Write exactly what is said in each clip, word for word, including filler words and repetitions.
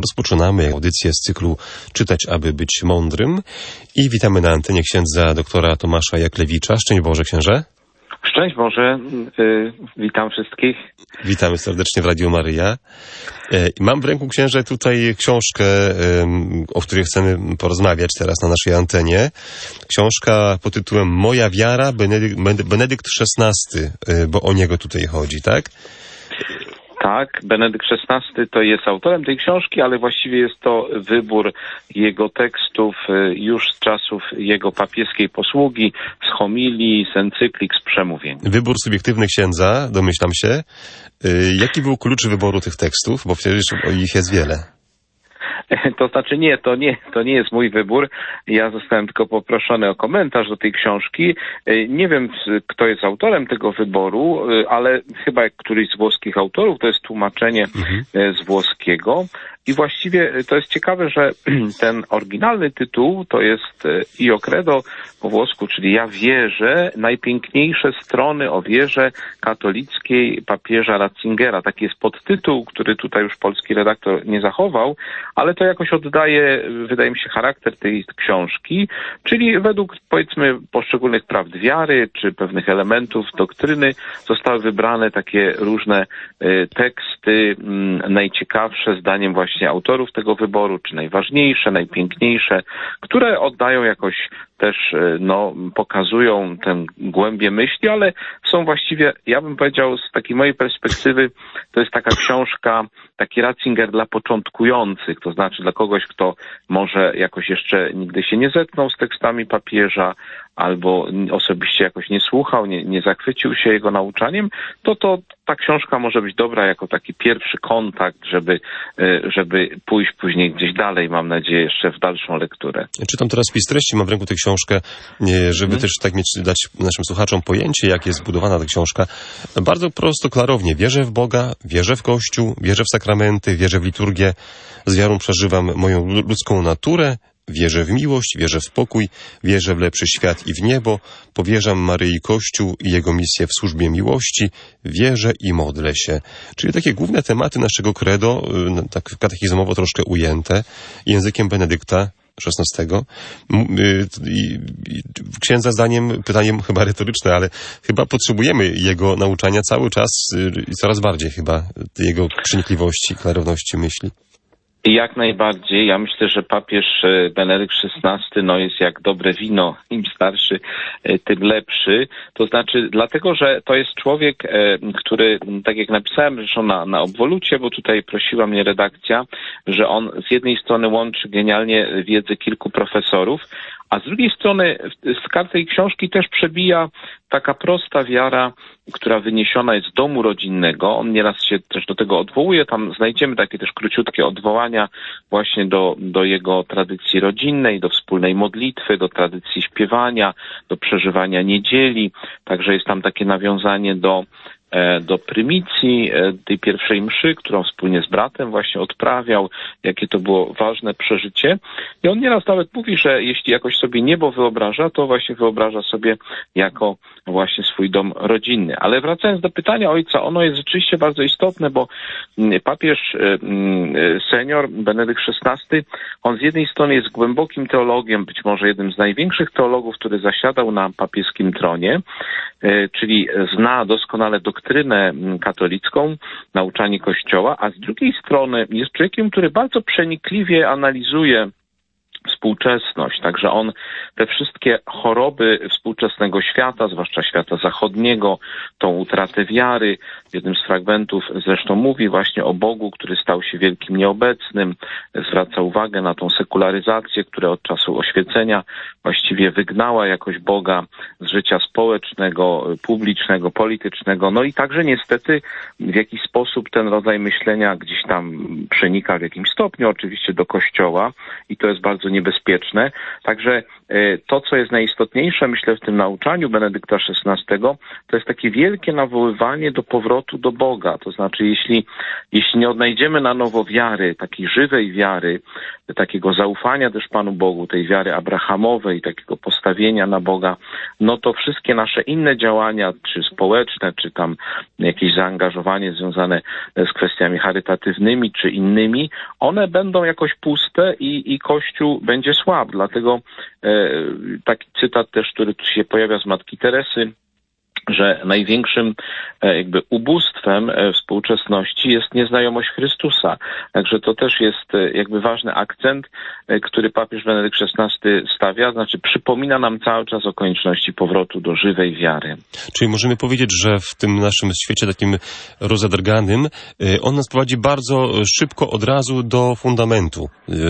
rozpoczynamy audycję z cyklu Czytać, aby być mądrym i witamy na antenie księdza doktora Tomasza Jaklewicza. Szczęść Boże, księże. Szczęść Boże, y, witam wszystkich. Witamy serdecznie w Radiu Maryja. Mam w ręku, księże, tutaj książkę, o której chcemy porozmawiać teraz na naszej antenie. Książka pod tytułem Moja wiara, Benedykt, Benedykt szesnasty, bo o niego tutaj chodzi, tak? Tak, Benedykt szesnasty to jest autorem tej książki, ale właściwie jest to wybór jego tekstów już z czasów jego papieskiej posługi, z homilii, z encyklik, z przemówień. Wybór subiektywny księdza, domyślam się. Jaki był klucz wyboru tych tekstów? Bo przecież ich jest wiele. To znaczy nie, to nie, to nie jest mój wybór. Ja zostałem tylko poproszony o komentarz do tej książki. Nie wiem, kto jest autorem tego wyboru, ale chyba któryś z włoskich autorów, to jest tłumaczenie mhm. z włoskiego. I właściwie to jest ciekawe, że ten oryginalny tytuł to jest Io credo po włosku, czyli ja wierzę, najpiękniejsze strony o wierze katolickiej papieża Ratzingera. Taki jest podtytuł, który tutaj już polski redaktor nie zachował, ale to jakoś oddaje, wydaje mi się, charakter tej książki, czyli według, powiedzmy, poszczególnych prawd wiary, czy pewnych elementów doktryny zostały wybrane takie różne teksty, najciekawsze zdaniem właśnie autorów tego wyboru, czy najważniejsze, najpiękniejsze, które oddają jakoś też, no, pokazują tę głębię myśli, ale są właściwie, ja bym powiedział, z takiej mojej perspektywy, to jest taka książka, taki Ratzinger dla początkujących, to znaczy dla kogoś, kto może jakoś jeszcze nigdy się nie zetknął z tekstami papieża, albo osobiście jakoś nie słuchał, nie, nie zachwycił się jego nauczaniem, to, to ta książka może być dobra jako taki pierwszy kontakt, żeby, żeby pójść później gdzieś dalej, mam nadzieję, jeszcze w dalszą lekturę. Czytam teraz spis treści, mam w ręku tę książkę, żeby hmm. też tak mieć, dać naszym słuchaczom pojęcie, jak jest zbudowana ta książka. Bardzo prosto, klarownie. Wierzę w Boga, wierzę w Kościół, wierzę w sakramenty, wierzę w liturgię, z wiarą przeżywam moją ludzką naturę, wierzę w miłość, wierzę w pokój, wierzę w lepszy świat i w niebo, powierzam Maryi Kościół i jego misję w służbie miłości, wierzę i modlę się. Czyli takie główne tematy naszego credo, tak katechizmowo troszkę ujęte, językiem Benedykta szesnastego. Księdza zdaniem, pytaniem chyba retoryczne, ale chyba potrzebujemy jego nauczania cały czas i coraz bardziej chyba, jego przenikliwości, klarowności myśli. Jak najbardziej. Ja myślę, że papież Benedykt szesnasty no jest jak dobre wino. Im starszy, tym lepszy. To znaczy dlatego, że to jest człowiek, który, tak jak napisałem zresztą na, na obwolucie, bo tutaj prosiła mnie redakcja, że on z jednej strony łączy genialnie wiedzę kilku profesorów, a z drugiej strony z kart tej książki też przebija taka prosta wiara, która wyniesiona jest z domu rodzinnego. On nieraz się też do tego odwołuje. Tam znajdziemy takie też króciutkie odwołania właśnie do, do jego tradycji rodzinnej, do wspólnej modlitwy, do tradycji śpiewania, do przeżywania niedzieli. Także jest tam takie nawiązanie do do prymicji, tej pierwszej mszy, którą wspólnie z bratem właśnie odprawiał, jakie to było ważne przeżycie. I on nieraz nawet mówi, że jeśli jakoś sobie niebo wyobraża, to właśnie wyobraża sobie jako właśnie swój dom rodzinny. Ale wracając do pytania ojca, ono jest rzeczywiście bardzo istotne, bo papież senior Benedykt szesnasty, on z jednej strony jest głębokim teologiem, być może jednym z największych teologów, który zasiadał na papieskim tronie, czyli zna doskonale doktrynę katolicką, nauczanie Kościoła, a z drugiej strony jest człowiekiem, który bardzo przenikliwie analizuje współczesność. Także on te wszystkie choroby współczesnego świata, zwłaszcza świata zachodniego, tą utratę wiary, w jednym z fragmentów zresztą mówi właśnie o Bogu, który stał się wielkim nieobecnym, zwraca uwagę na tą sekularyzację, która od czasu oświecenia właściwie wygnała jakoś Boga z życia społecznego, publicznego, politycznego. No i także niestety w jakiś sposób ten rodzaj myślenia gdzieś tam przenika w jakimś stopniu oczywiście do Kościoła i to jest bardzo niebezpieczne. Także to, co jest najistotniejsze, myślę, w tym nauczaniu Benedykta szesnastego, to jest takie wielkie nawoływanie do powrotu do Boga. To znaczy, jeśli, jeśli nie odnajdziemy na nowo wiary, takiej żywej wiary, takiego zaufania też Panu Bogu, tej wiary abrahamowej, takiego postawienia na Boga, no to wszystkie nasze inne działania, czy społeczne, czy tam jakieś zaangażowanie związane z kwestiami charytatywnymi, czy innymi, one będą jakoś puste i, i Kościół będzie słab. Dlatego e, taki cytat też, który tu się pojawia z Matki Teresy, że największym jakby ubóstwem współczesności jest nieznajomość Chrystusa. Także to też jest jakby ważny akcent, który papież Benedykt szesnasty stawia, znaczy przypomina nam cały czas o konieczności powrotu do żywej wiary. Czyli możemy powiedzieć, że w tym naszym świecie takim rozedrganym on nas prowadzi bardzo szybko od razu do fundamentu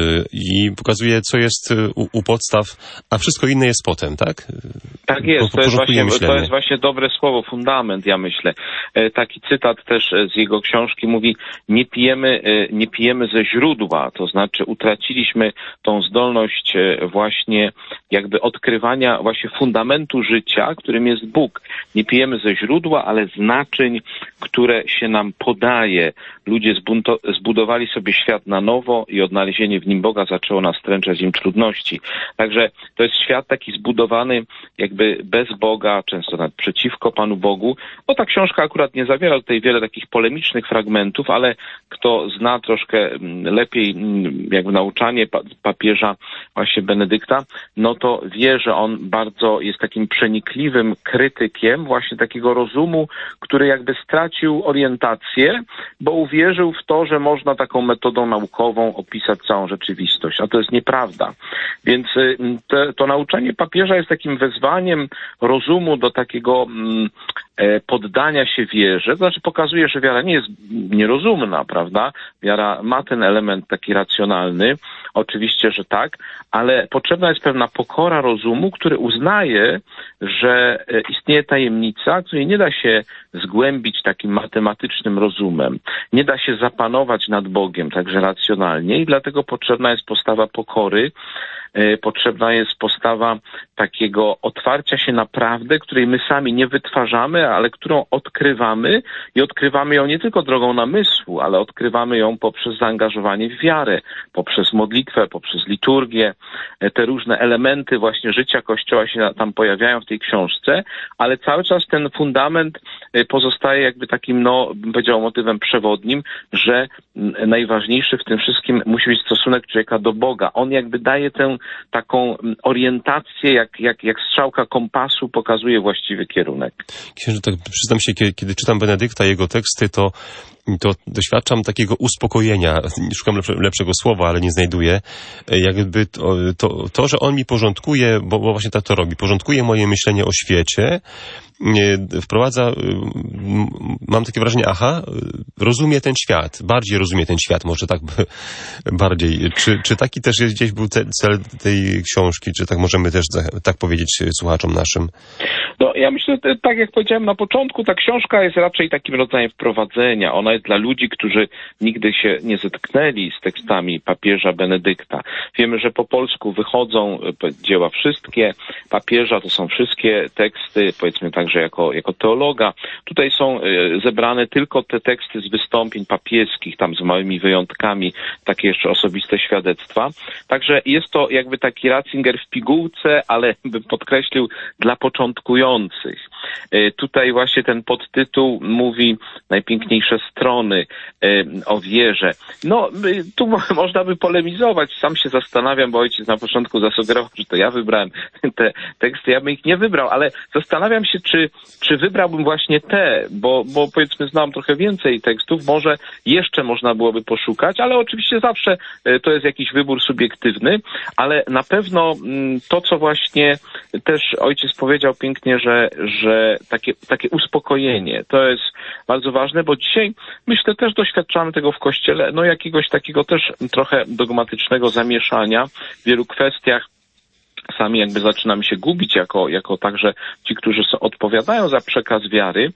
i pokazuje, co jest u, u podstaw, a wszystko inne jest potem, tak? Tak jest, to jest właśnie, to jest właśnie dobre słowo, fundament, ja myślę. Taki cytat też z jego książki mówi, nie pijemy, nie pijemy ze źródła, to znaczy utraciliśmy tą zdolność właśnie jakby odkrywania właśnie fundamentu życia, którym jest Bóg. Nie pijemy ze źródła, ale z naczyń, które się nam podaje. Ludzie zbunto- zbudowali sobie świat na nowo i odnalezienie w nim Boga zaczęło nastręczać im trudności. Także to jest świat taki zbudowany jakby bez Boga, często nawet przeciwko Panu Bogu. No ta książka akurat nie zawiera tutaj wiele takich polemicznych fragmentów, ale kto zna troszkę lepiej jakby nauczanie papieża właśnie Benedykta, no to wie, że on bardzo jest takim przenikliwym krytykiem właśnie takiego rozumu, który jakby stracił orientację, bo uwierzył w to, że można taką metodą naukową opisać całą rzeczywistość, a to jest nieprawda. Więc te, to nauczanie papieża jest takim wezwaniem rozumu do takiego mm, poddania się wierze, to znaczy pokazuje, że wiara nie jest nierozumna, prawda? Wiara ma ten element taki racjonalny, oczywiście, że tak, ale potrzebna jest pewna pokora rozumu, który uznaje, że istnieje tajemnica, której nie da się zgłębić takim matematycznym rozumem. Nie da się zapanować nad Bogiem także racjonalnie i dlatego potrzebna jest postawa pokory, potrzebna jest postawa takiego otwarcia się na prawdę, której my sami nie wytwarzamy, ale którą odkrywamy i odkrywamy ją nie tylko drogą namysłu, ale odkrywamy ją poprzez zaangażowanie w wiarę, poprzez modlitwę, poprzez liturgię. Te różne elementy właśnie życia Kościoła się tam pojawiają w tej książce, ale cały czas ten fundament pozostaje jakby takim, no, bym powiedział, motywem przewodnim, że najważniejszy w tym wszystkim musi być stosunek człowieka do Boga. On jakby daje tę taką orientację, jak, jak, jak strzałka kompasu pokazuje właściwy kierunek. Księże, tak przyznam się, kiedy, kiedy czytam Benedykta, jego teksty, to to doświadczam takiego uspokojenia. Szukam lepsze, lepszego słowa, ale nie znajduję. Jakby to, to, to że on mi porządkuje, bo, bo właśnie tak to robi, porządkuje moje myślenie o świecie, wprowadza, mam takie wrażenie, aha, rozumie ten świat, bardziej rozumie ten świat, może tak bardziej. Czy, czy taki też jest gdzieś był cel tej książki, czy tak możemy też tak powiedzieć słuchaczom naszym? No, ja myślę, że tak jak powiedziałem na początku, ta książka jest raczej takim rodzajem wprowadzenia. Ona jest dla ludzi, którzy nigdy się nie zetknęli z tekstami papieża Benedykta. Wiemy, że po polsku wychodzą dzieła wszystkie papieża, to są wszystkie teksty, powiedzmy także jako, jako teologa. Tutaj są zebrane tylko te teksty z wystąpień papieskich, tam z małymi wyjątkami, takie jeszcze osobiste świadectwa. Także jest to jakby taki Ratzinger w pigułce, ale bym podkreślił dla początkujących. Tutaj właśnie ten podtytuł mówi najpiękniejsze strony o wierze. No, tu można by polemizować. Sam się zastanawiam, bo ojciec na początku zasugerował, że to ja wybrałem te teksty. Ja bym ich nie wybrał, ale zastanawiam się, czy, czy wybrałbym właśnie te, bo, bo powiedzmy znam trochę więcej tekstów. Może jeszcze można byłoby poszukać, ale oczywiście zawsze to jest jakiś wybór subiektywny, ale na pewno to, co właśnie też ojciec powiedział pięknie, że, że takie, takie uspokojenie, to jest bardzo ważne, bo dzisiaj myślę też doświadczamy tego w Kościele, no jakiegoś takiego też trochę dogmatycznego zamieszania w wielu kwestiach. Sami jakby zaczynamy się gubić jako, jako także ci, którzy odpowiadają za przekaz wiary.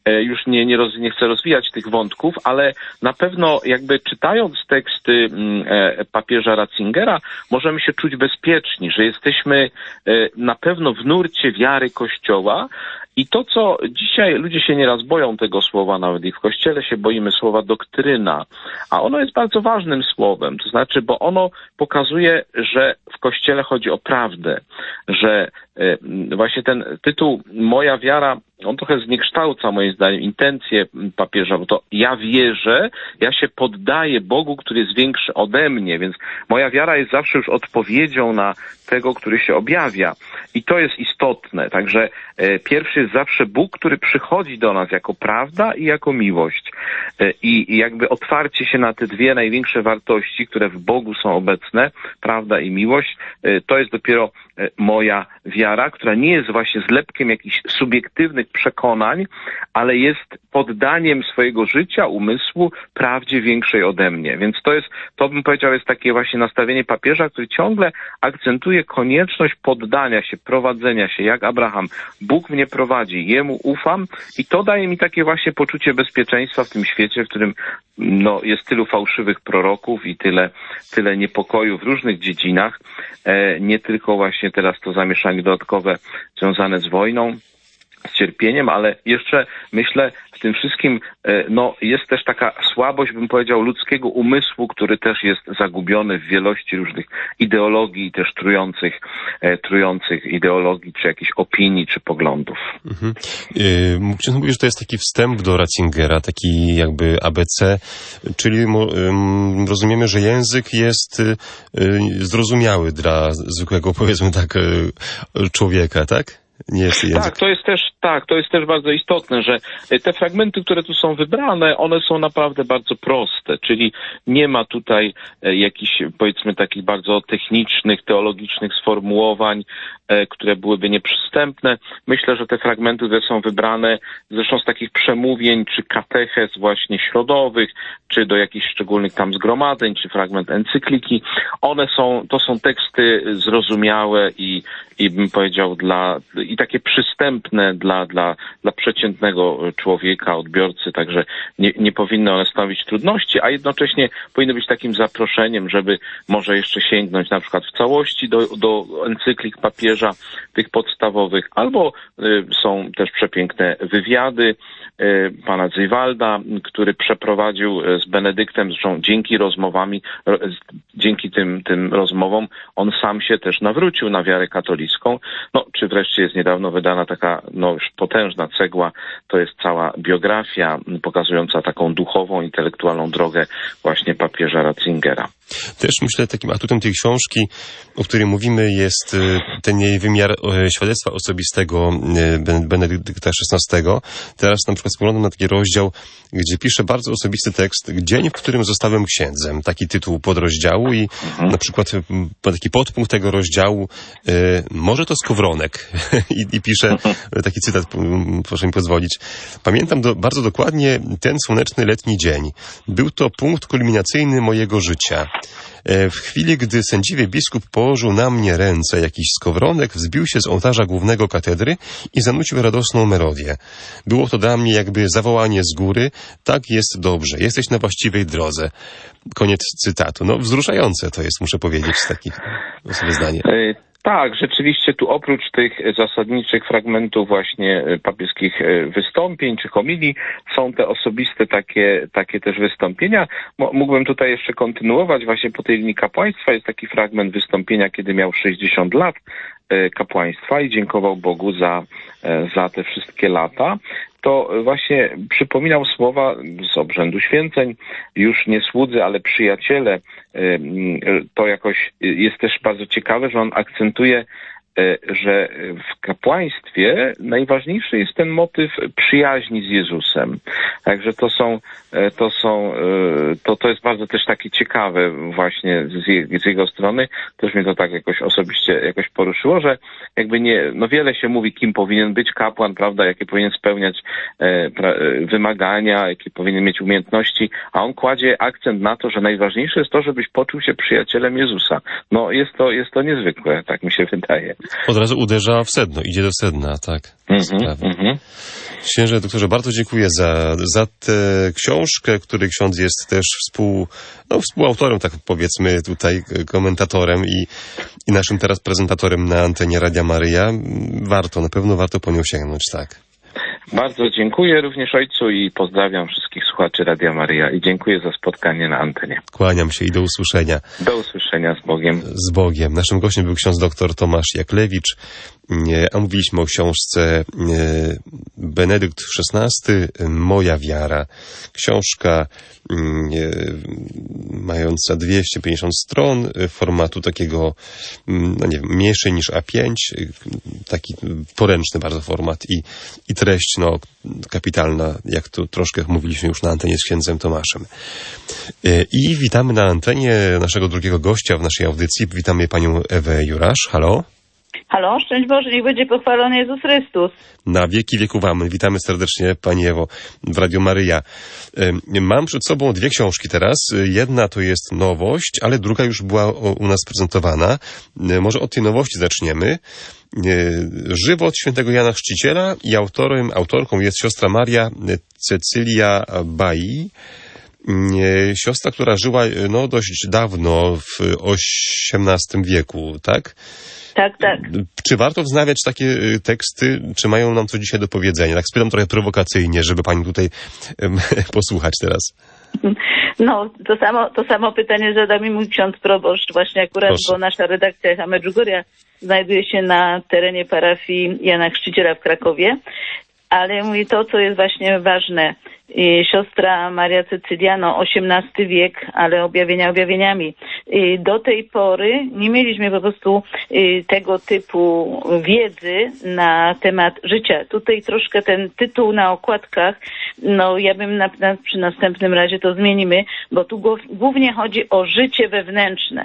już nie, nie, roz, nie chcę rozwijać tych wątków, ale na pewno jakby czytając teksty papieża Ratzingera możemy się czuć bezpieczni, że jesteśmy na pewno w nurcie wiary Kościoła. I to, co dzisiaj ludzie się nieraz boją tego słowa, nawet i w Kościele się boimy słowa doktryna, a ono jest bardzo ważnym słowem, to znaczy, bo ono pokazuje, że w Kościele chodzi o prawdę, że właśnie ten tytuł Moja wiara, on trochę zniekształca moim zdaniem intencje papieża, bo to ja wierzę, ja się poddaję Bogu, który jest większy ode mnie, więc moja wiara jest zawsze już odpowiedzią na tego, który się objawia. I to jest istotne. Także e, pierwszy jest zawsze Bóg, który przychodzi do nas jako prawda i jako miłość. E, i, I jakby otwarcie się na te dwie największe wartości, które w Bogu są obecne, prawda i miłość, e, to jest dopiero e, moja wiara, która nie jest właśnie zlepkiem jakichś subiektywnych przekonań, ale jest poddaniem swojego życia, umysłu prawdzie większej ode mnie. Więc to jest, to bym powiedział, jest takie właśnie nastawienie papieża, który ciągle akcentuje konieczność poddania się, prowadzenia się, jak Abraham. Bóg mnie prowadzi, Jemu ufam i to daje mi takie właśnie poczucie bezpieczeństwa w tym świecie, w którym no, jest tylu fałszywych proroków i tyle, tyle niepokoju w różnych dziedzinach. E, nie tylko właśnie teraz to zamieszanie dodatkowe związane z wojną, z cierpieniem, ale jeszcze myślę w tym wszystkim no, jest też taka słabość, bym powiedział, ludzkiego umysłu, który też jest zagubiony w wielości różnych ideologii, też trujących, trujących ideologii, czy jakichś opinii, czy poglądów. Mhm. Yy, Mógłbym powiedzieć, że to jest taki wstęp do Ratzingera, taki jakby A B C, czyli yy, rozumiemy, że język jest yy, zrozumiały dla zwykłego, powiedzmy tak, yy, człowieka, tak? Nie jest język. Tak, to jest też, tak, to jest też bardzo istotne, że te fragmenty, które tu są wybrane, one są naprawdę bardzo proste, czyli nie ma tutaj jakichś, powiedzmy, takich bardzo technicznych, teologicznych sformułowań, które byłyby nieprzystępne. Myślę, że te fragmenty, które są wybrane, zresztą z takich przemówień, czy katechez właśnie środowych, czy do jakichś szczególnych tam zgromadzeń, czy fragment encykliki, one są, to są teksty zrozumiałe i, i bym powiedział dla, i takie przystępne dla, dla, dla przeciętnego człowieka, odbiorcy, także nie, nie powinny one stanowić trudności, a jednocześnie powinny być takim zaproszeniem, żeby może jeszcze sięgnąć na przykład w całości do, do encyklik papieża, tych podstawowych, albo y, są też przepiękne wywiady y, pana Zywalda, który przeprowadził z Benedyktem, zresztą dzięki rozmowami, ro, dzięki tym, tym rozmowom, on sam się też nawrócił na wiarę katolicką. No, czy wreszcie jest niedawno wydana taka, no już potężna cegła, to jest cała biografia pokazująca taką duchową, intelektualną drogę właśnie papieża Ratzingera. Też myślę, takim atutem tej książki, o której mówimy, jest ten jej wymiar świadectwa osobistego Benedykta szesnastego. Teraz na przykład spoglądam na taki rozdział, gdzie pisze bardzo osobisty tekst, dzień, w którym zostałem księdzem. Taki tytuł podrozdziału i mhm. na przykład taki podpunkt tego rozdziału, może to skowronek. I, I pisze taki cytat, proszę mi pozwolić. Pamiętam do, bardzo dokładnie ten słoneczny letni dzień. Był to punkt kulminacyjny mojego życia. W chwili, gdy sędziwy biskup położył na mnie ręce, jakiś skowronek wzbił się z ołtarza głównego katedry i zanucił radosną melodię. Było to dla mnie jakby zawołanie z góry, tak jest dobrze, jesteś na właściwej drodze. Koniec cytatu. No wzruszające to jest, muszę powiedzieć, takie sobie zdanie. Tak, rzeczywiście tu oprócz tych zasadniczych fragmentów właśnie papieskich wystąpień czy homilii są te osobiste takie, takie też wystąpienia. Mógłbym tutaj jeszcze kontynuować właśnie po tej linii kapłaństwa. Jest taki fragment wystąpienia, kiedy miał sześćdziesiąt lat kapłaństwa i dziękował Bogu za, za te wszystkie lata. To właśnie przypominał słowa z obrzędu święceń, już nie słudzy, ale przyjaciele. To jakoś jest też bardzo ciekawe, że on akcentuje, że w kapłaństwie najważniejszy jest ten motyw przyjaźni z Jezusem. Także to są, to są, to, to jest bardzo też takie ciekawe właśnie z, je, z jego strony. Też mnie to tak jakoś osobiście jakoś poruszyło, że jakby nie, no wiele się mówi, kim powinien być kapłan, prawda, jakie powinien spełniać e, pra, wymagania, jakie powinien mieć umiejętności, a on kładzie akcent na to, że najważniejsze jest to, żebyś poczuł się przyjacielem Jezusa. No jest to, jest to niezwykłe, tak mi się wydaje. Od razu uderza w sedno, idzie do sedna, tak. Mm-hmm, mm-hmm. Księże doktorze, bardzo dziękuję za, za tę książkę, której ksiądz jest też współ, no, współautorem, tak powiedzmy tutaj, komentatorem i, i naszym teraz prezentatorem na antenie Radia Maryja. Warto, na pewno warto po nią sięgnąć, tak. Bardzo dziękuję również ojcu i pozdrawiam wszystkich słuchaczy Radia Maryja i dziękuję za spotkanie na antenie. Kłaniam się i do usłyszenia. Do usłyszenia z Bogiem. Z Bogiem. Naszym gościem był ksiądz doktor Tomasz Jaklewicz, a mówiliśmy o książce Benedykt szesnasty, Moja wiara. Książka mająca dwieście pięćdziesiąt stron, formatu takiego, no nie wiem, mniejszej niż A pięć, taki poręczny bardzo format i, i treść, no, kapitalna, jak tu troszkę mówiliśmy już na antenie z księdzem Tomaszem. I witamy na antenie naszego drugiego gościa w naszej audycji. Witamy panią Ewę Jurasz. Halo? Halo, szczęść Boże, niech będzie pochwalony Jezus Chrystus. Na wieki wieków amen. Witamy serdecznie pani Ewo w Radio Maryja. Mam przed sobą dwie książki teraz. Jedna to jest nowość, ale druga już była u nas prezentowana. Może od tej nowości zaczniemy. Żywot świętego Jana Chrzciciela i autorem, autorką jest siostra Maria Cecylia Bai. Siostra, która żyła no, dość dawno, w osiemnastym wieku, tak? Tak, tak. Czy warto wznawiać takie teksty, czy mają nam co dzisiaj do powiedzenia? Tak spytam trochę prowokacyjnie, żeby pani tutaj um, posłuchać teraz. No, to samo, to samo pytanie zada mi mój ksiądz proboszcz, właśnie akurat, Proszę. Bo nasza redakcja Echa Medjugorja znajduje się na terenie parafii Jana Chrzciciela w Krakowie, ale mówi to, co jest właśnie ważne. I siostra Maria Cecylia, no osiemnasty wiek, ale objawienia objawieniami. I do tej pory nie mieliśmy po prostu tego typu wiedzy na temat życia. Tutaj troszkę ten tytuł na okładkach, no ja bym na, na, przy następnym razie to zmienimy, bo tu głównie chodzi o życie wewnętrzne.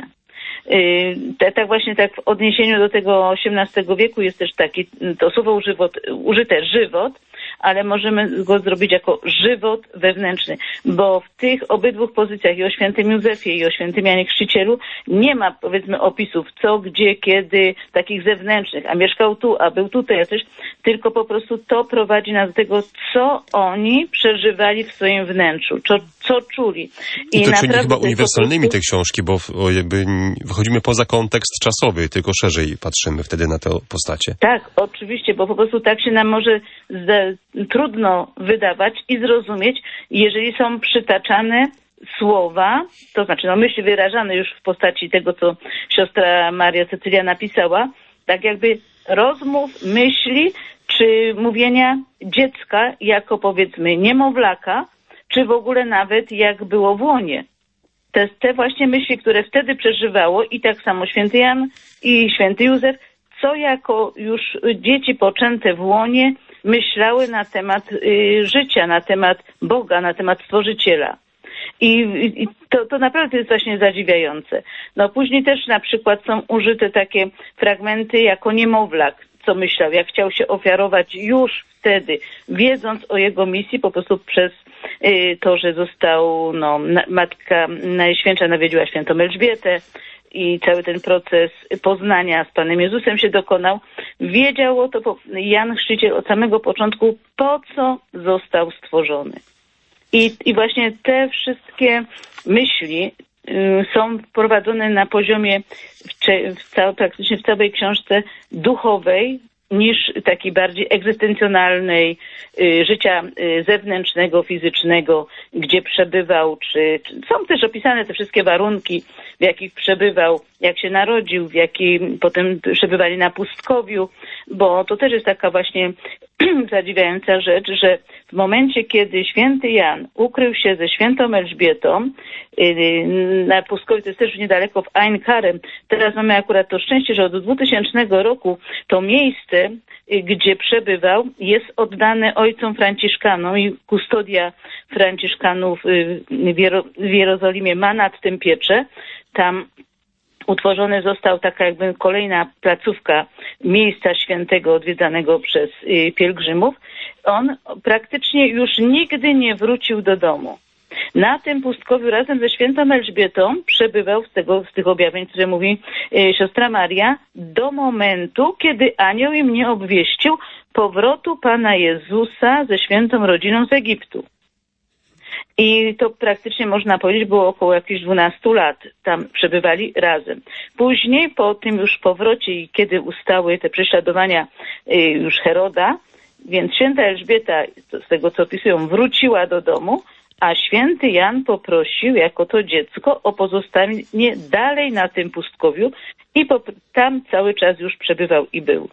Tak, tak właśnie tak w odniesieniu do tego osiemnastego wieku jest też taki, to słowo używot, użyte żywot, ale możemy go zrobić jako żywot wewnętrzny, bo w tych obydwu pozycjach i o świętym Józefie i o świętym Janie Chrzcicielu nie ma, powiedzmy, opisów co, gdzie, kiedy, takich zewnętrznych, a mieszkał tu, a był tutaj, a coś, tylko po prostu to prowadzi nas do tego, co oni przeżywali w swoim wnętrzu, co, co czuli. I, I to czyni chyba uniwersalnymi prostu... te książki, bo o, jakby wychodzimy poza kontekst czasowy, tylko szerzej patrzymy wtedy na te postacie. Tak, oczywiście, bo po prostu tak się nam może zda- trudno wydawać i zrozumieć, jeżeli są przytaczane słowa, to znaczy no, myśli wyrażane już w postaci tego, co siostra Maria Cecylia napisała, tak jakby rozmów, myśli, czy mówienia dziecka jako, powiedzmy, niemowlaka, czy w ogóle nawet jak było w łonie. Te, te właśnie myśli, które wtedy przeżywało i tak samo święty Jan i święty Józef, co jako już dzieci poczęte w łonie myślały na temat y, życia, na temat Boga, na temat Stworzyciela. I, i to, to naprawdę jest właśnie zadziwiające. No później też na przykład są użyte takie fragmenty jako niemowlak, co myślał, jak chciał się ofiarować już wtedy, wiedząc o jego misji, po prostu przez y, to, że został, no, na, Matka Najświętsza nawiedziła świętą Elżbietę, i cały ten proces poznania z Panem Jezusem się dokonał. Wiedział o to Jan Chrzciciel od samego początku, po co został stworzony. I, i właśnie te wszystkie myśli y, są wprowadzone na poziomie w, w cał, praktycznie w całej książce duchowej, niż takiej bardziej egzystencjonalnej, y, życia y, zewnętrznego, fizycznego, gdzie przebywał, czy, czy są też opisane te wszystkie warunki, w jakich przebywał, jak się narodził, w jakim potem przebywali na pustkowiu, bo to też jest taka właśnie zadziwiająca rzecz, że w momencie, kiedy święty Jan ukrył się ze świętą Elżbietą y, na pustkowiu, to jest też niedaleko w Ain Karem, teraz mamy akurat to szczęście, że od dwutysięcznego roku to miejsce, gdzie przebywał, jest oddane ojcom Franciszkanom i kustodia Franciszkanów w, Jero, w Jerozolimie ma nad tym pieczę. Tam utworzony został taka jakby kolejna placówka miejsca świętego odwiedzanego przez pielgrzymów. On praktycznie już nigdy nie wrócił do domu. Na tym pustkowiu razem ze świętą Elżbietą przebywał z, tego, z tych objawień, które mówi y, siostra Maria, do momentu, kiedy anioł im nie obwieścił powrotu Pana Jezusa ze świętą rodziną z Egiptu. I to praktycznie można powiedzieć było około jakichś dwunastu lat. Tam przebywali razem. Później po tym już powrocie i kiedy ustały te prześladowania y, już Heroda, więc święta Elżbieta, z tego co opisują, wróciła do domu, a święty Jan poprosił jako to dziecko o pozostawienie dalej na tym pustkowiu i po, tam cały czas już przebywał i był.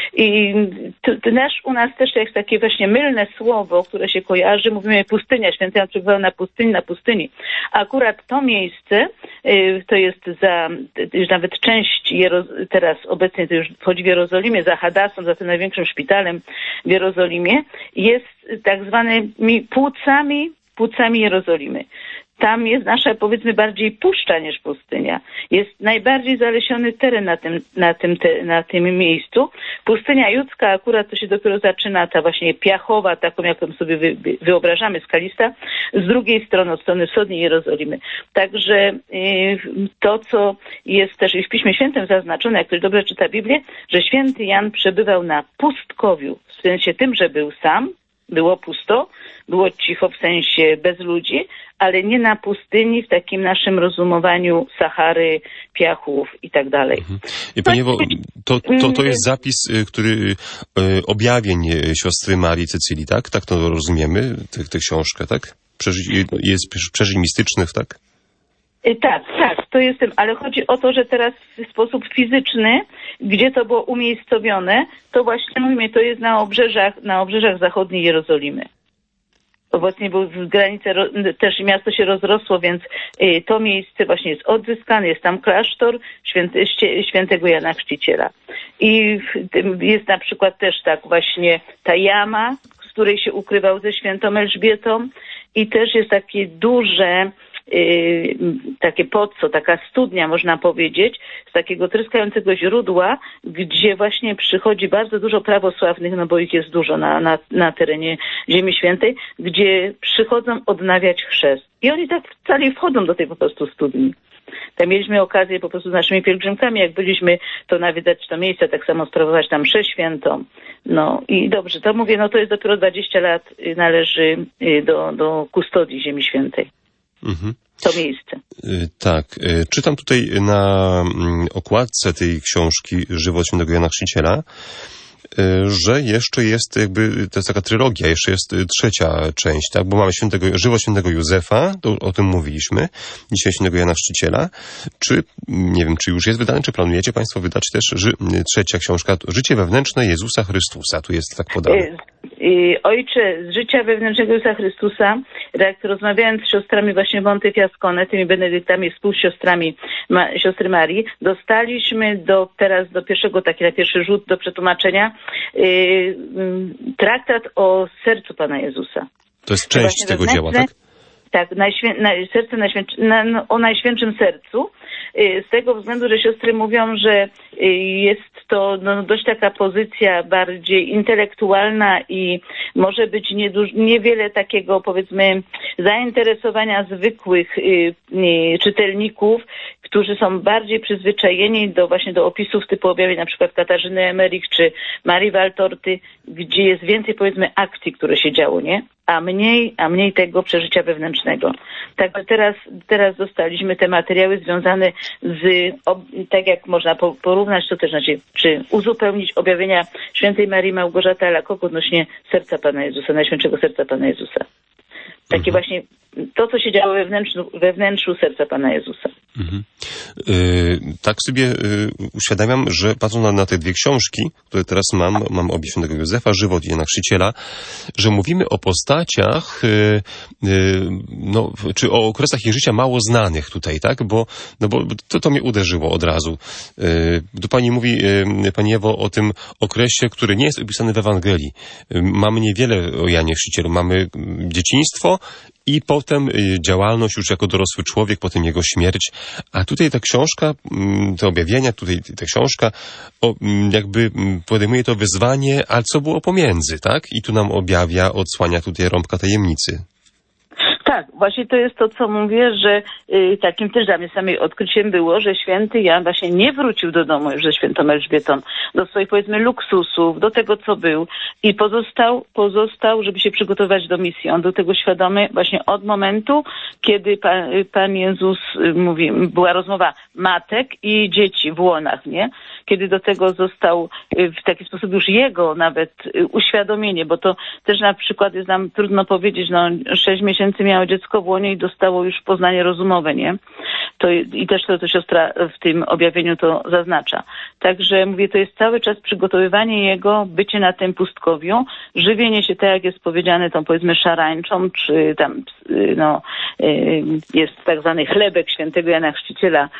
I to, to nasz, u nas też jest takie właśnie mylne słowo, które się kojarzy, mówimy pustynia, święty Jan przebywał na pustyni, na pustyni. A akurat to miejsce, y, to jest za, już nawet część, Jeroz- teraz obecnie to już wchodzi w Jerozolimie, za Hadassą, za tym największym szpitalem w Jerozolimie, jest tak zwanymi płucami, płucami Jerozolimy. Tam jest nasza, powiedzmy, bardziej puszcza niż pustynia. Jest najbardziej zalesiony teren na tym, na tym, te, na tym miejscu. Pustynia judzka akurat to się dopiero zaczyna, ta właśnie piachowa, taką jaką sobie wy, wyobrażamy, skalista, z drugiej strony, od strony wschodniej Jerozolimy. Także yy, to, co jest też i w Piśmie Świętym zaznaczone, jak ktoś dobrze czyta Biblię, że święty Jan przebywał na pustkowiu, w sensie tym, że był sam, było pusto, było cicho w sensie bez ludzi, ale nie na pustyni w takim naszym rozumowaniu Sahary, piachów i tak dalej. I Pani Ewo, to, to, to jest zapis, który objawień siostry Marii Cecylii, tak? Tak to rozumiemy, tę książkę, tak? Przeży, jest przeżyć mistycznych, tak? Tak, tak, to jest tym, ale chodzi o to, że teraz w sposób fizyczny, gdzie to było umiejscowione, to właśnie mówimy, to jest na obrzeżach, na obrzeżach zachodniej Jerozolimy. Obecnie był w granicy, też miasto się rozrosło, więc to miejsce właśnie jest odzyskane, jest tam klasztor święty, świętego Jana Chrzciciela. I jest na przykład też tak właśnie ta jama, z której się ukrywał ze świętą Elżbietą i też jest takie duże Yy, takie podco, taka studnia można powiedzieć, z takiego tryskającego źródła, gdzie właśnie przychodzi bardzo dużo prawosławnych, no bo ich jest dużo na, na, na terenie Ziemi Świętej, gdzie przychodzą odnawiać chrzest. I oni tak wcale wchodzą do tej po prostu studni. Tam mieliśmy okazję po prostu z naszymi pielgrzymkami, jak byliśmy, to nawiedzać to miejsce, tak samo sprawować tam mszę świętą. No i dobrze, to mówię, no to jest dopiero dwadzieścia lat należy do, do kustodii Ziemi Świętej. Mhm. To miejsce. Tak. Czytam tutaj na okładce tej książki Żywot świętego Jana Chrzciciela, że jeszcze jest jakby, to jest taka trylogia, jeszcze jest trzecia część, tak? Bo mamy świętego, Żywot świętego Józefa, to o tym mówiliśmy, dzisiaj świętego Jana Chrzciciela. Czy, nie wiem, czy już jest wydane, czy planujecie Państwo wydać też ży, trzecia książka, Życie wewnętrzne Jezusa Chrystusa, tu jest tak podane. Ojcze, z życia wewnętrznego Jezusa Chrystusa, jak rozmawiając z siostrami właśnie Monte Fiascone, tymi benedyktami, współsiostrami ma, siostry Marii, dostaliśmy do teraz, do pierwszego, taki na pierwszy rzut do przetłumaczenia, yy, traktat o sercu Pana Jezusa. To jest część tego dzieła, tak? Tak, najświę, na, serce najświętszy, na, no, o Najświętszym Sercu. Z tego względu, że siostry mówią, że jest to no, dość taka pozycja bardziej intelektualna i może być nieduż, niewiele takiego, powiedzmy, zainteresowania zwykłych y, y, czytelników, którzy są bardziej przyzwyczajeni do właśnie do opisów typu objawień na przykład Katarzyny Emerich czy Marii Waltorty, gdzie jest więcej, powiedzmy, akcji, które się działo, nie? A mniej, a mniej tego przeżycia wewnętrznego. Także teraz, teraz dostaliśmy te materiały związane z, tak jak można porównać, to też znaczy, czy uzupełnić objawienia świętej Marii Małgorzaty Alacoque odnośnie serca Pana Jezusa, Najświętszego Serca Pana Jezusa. Takie mhm. właśnie to, co się działo we wnętrzu, we wnętrzu serca Pana Jezusa. Mhm. Yy, tak sobie yy, uświadamiam, że patrząc na, na te dwie książki, które teraz mam, mam obie świętego Józefa, Żywot Jana Chrzciciela, że mówimy o postaciach, yy, yy, no, czy o okresach ich życia mało znanych tutaj, tak? Bo, no bo to, to mnie uderzyło od razu. Yy, tu Pani mówi, yy, Pani Ewo, o tym okresie, który nie jest opisany w Ewangelii. Yy, mamy niewiele o Janie Chrzcicielu. Mamy dzieciństwo i potem działalność już jako dorosły człowiek, potem jego śmierć. A tutaj ta książka, te objawienia, tutaj ta książka jakby podejmuje to wyzwanie, ale co było pomiędzy, tak? I tu nam objawia, odsłania tutaj rąbka tajemnicy. Tak, właśnie to jest to, co mówię, że y, takim też dla mnie samej odkryciem było, że święty Jan właśnie nie wrócił do domu już ze świętą Elżbietą, do swoich, powiedzmy, luksusów, do tego, co był i pozostał, pozostał, żeby się przygotować do misji. On był tego świadomy właśnie od momentu, kiedy Pan, Pan Jezus y, mówi, była rozmowa matek i dzieci w łonach, nie? Kiedy do tego został y, w taki sposób już jego nawet y, uświadomienie, bo to też na przykład jest nam trudno powiedzieć, no sześć miesięcy miało dziecko w łonie i dostało już poznanie rozumowe, nie? To, i też to, to siostra w tym objawieniu to zaznacza. Także mówię, to jest cały czas przygotowywanie jego, bycie na tym pustkowiu, żywienie się tak, jak jest powiedziane, tą powiedzmy szarańczą, czy tam no, jest tak zwany chlebek świętego Jana Chrzciciela.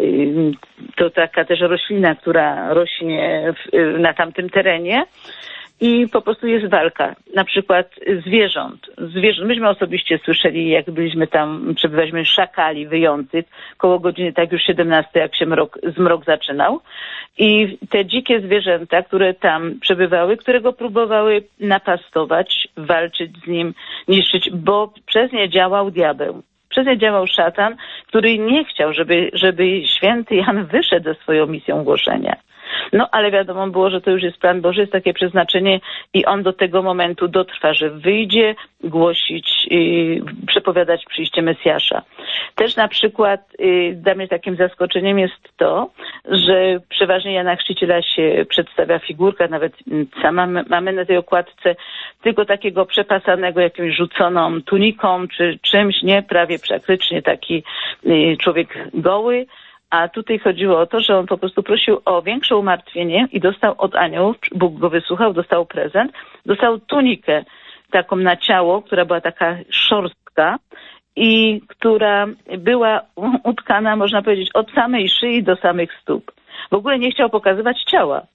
To taka też roślina, która rośnie w, na tamtym terenie. I po prostu jest walka, na przykład zwierząt. zwierząt. Myśmy osobiście słyszeli, jak byliśmy tam, przebywaliśmy szakali wyjątych, koło godziny tak już siedemnastej, jak się mrok, zmrok zaczynał. I te dzikie zwierzęta, które tam przebywały, które go próbowały napastować, walczyć z nim, niszczyć, bo przez nie działał diabeł. Przez nie działał szatan, który nie chciał, żeby, żeby święty Jan wyszedł ze swoją misją głoszenia. No ale wiadomo było, że to już jest plan Boży, jest takie przeznaczenie i on do tego momentu dotrwa, że wyjdzie głosić, i przepowiadać przyjście Mesjasza. Też na przykład y, dla mnie takim zaskoczeniem jest to, że przeważnie Jana Chrzciciela się przedstawia figurka, nawet sama mamy na tej okładce, tylko takiego przepasanego jakąś rzuconą tuniką czy czymś, nie, prawie praktycznie taki y, człowiek goły. A tutaj chodziło o to, że on po prostu prosił o większe umartwienie i dostał od aniołów, Bóg go wysłuchał, dostał prezent, dostał tunikę taką na ciało, która była taka szorstka i która była utkana, można powiedzieć, od samej szyi do samych stóp. W ogóle nie chciał pokazywać ciała.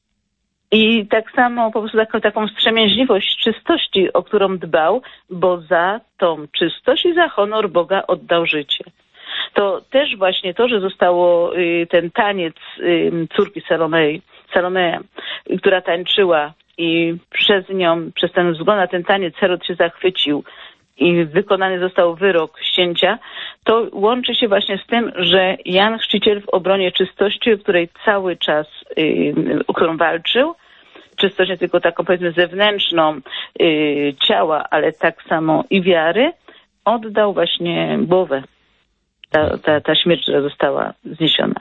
I tak samo po prostu taką, taką wstrzemięźliwość czystości, o którą dbał, bo za tą czystość i za honor Boga oddał życie. To też właśnie to, że zostało y, ten taniec y, córki Salomei, Salomea, y, która tańczyła i przez nią, przez ten wzgląd na ten taniec Herod się zachwycił i wykonany został wyrok ścięcia, to łączy się właśnie z tym, że Jan Chrzciciel w obronie czystości, o której cały czas, y, o którą walczył, czystość nie tylko taką powiedzmy zewnętrzną y, ciała, ale tak samo i wiary, oddał właśnie głowę. Ta, ta, ta śmierć, która została zniesiona.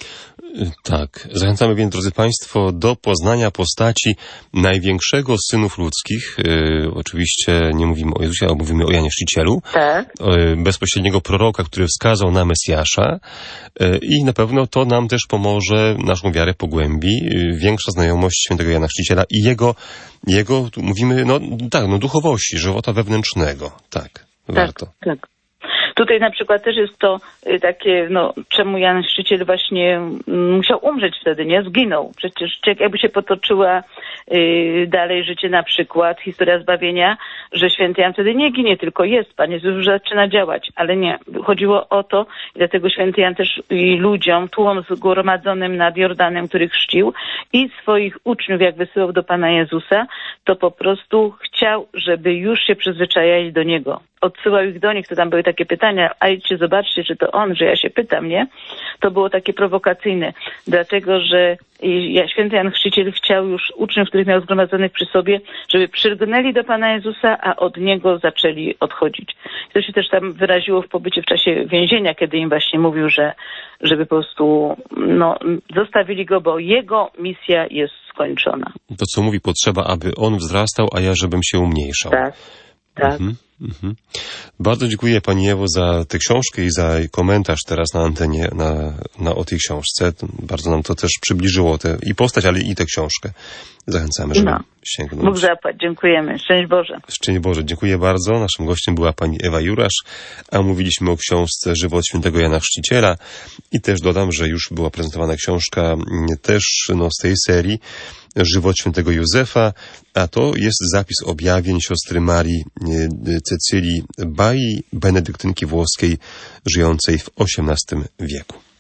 Tak. Zachęcamy więc, drodzy Państwo, do poznania postaci największego z synów ludzkich. Yy, oczywiście nie mówimy o Jezusie, ale mówimy o Janie Chrzcicielu. Tak. Yy, bezpośredniego proroka, który wskazał na Mesjasza. Yy, I na pewno to nam też pomoże, naszą wiarę pogłębi. Yy, większa znajomość świętego Jana Chrzciciela i jego, jego tu mówimy, no tak, no duchowości, żywota wewnętrznego. Tak, warto. Tak, tak. Tutaj na przykład też jest to y, takie, no, czemu Jan Chrzciciel właśnie m, musiał umrzeć wtedy, nie? Zginął. Przecież jakby się potoczyła y, dalej życie, na przykład historia zbawienia, że święty Jan wtedy nie ginie, tylko jest. Pan Jezus już zaczyna działać, ale nie. Chodziło o to, i dlatego święty Jan też i ludziom, tłumom zgromadzonym nad Jordanem, których chrzcił i swoich uczniów, jak wysyłał do Pana Jezusa, to po prostu chciał, żeby już się przyzwyczajali do Niego. Odsyłał ich do nich, to tam były takie pytania, a idźcie, zobaczcie, czy to on, że ja się pytam, nie? To było takie prowokacyjne, dlatego, że święty Jan Chrzciciel chciał już uczniów, których miał zgromadzonych przy sobie, żeby przylgnęli do Pana Jezusa, a od Niego zaczęli odchodzić. To się też tam wyraziło w pobycie w czasie więzienia, kiedy im właśnie mówił, że żeby po prostu no, zostawili Go, bo Jego misja jest skończona. To, co mówi, potrzeba, aby On wzrastał, a ja, żebym się umniejszał. Tak, tak. Mhm. Mhm. Bardzo dziękuję Pani Ewo za tę książkę i za komentarz teraz na antenie na, na, o tej książce. Bardzo nam to też przybliżyło tę i postać, ale i tę książkę. Zachęcamy, żeby no. sięgnąć. Bóg zapłać, dziękujemy. Szczęść Boże. Szczęść Boże, dziękuję bardzo. Naszym gościem była Pani Ewa Jurasz, a mówiliśmy o książce Żywot świętego Jana Chrzciciela i też dodam, że już była prezentowana książka też no, z tej serii Żywot świętego Józefa, a to jest zapis objawień siostry Marii Cecylii Bai, benedyktynki włoskiej, żyjącej w osiemnastym wieku.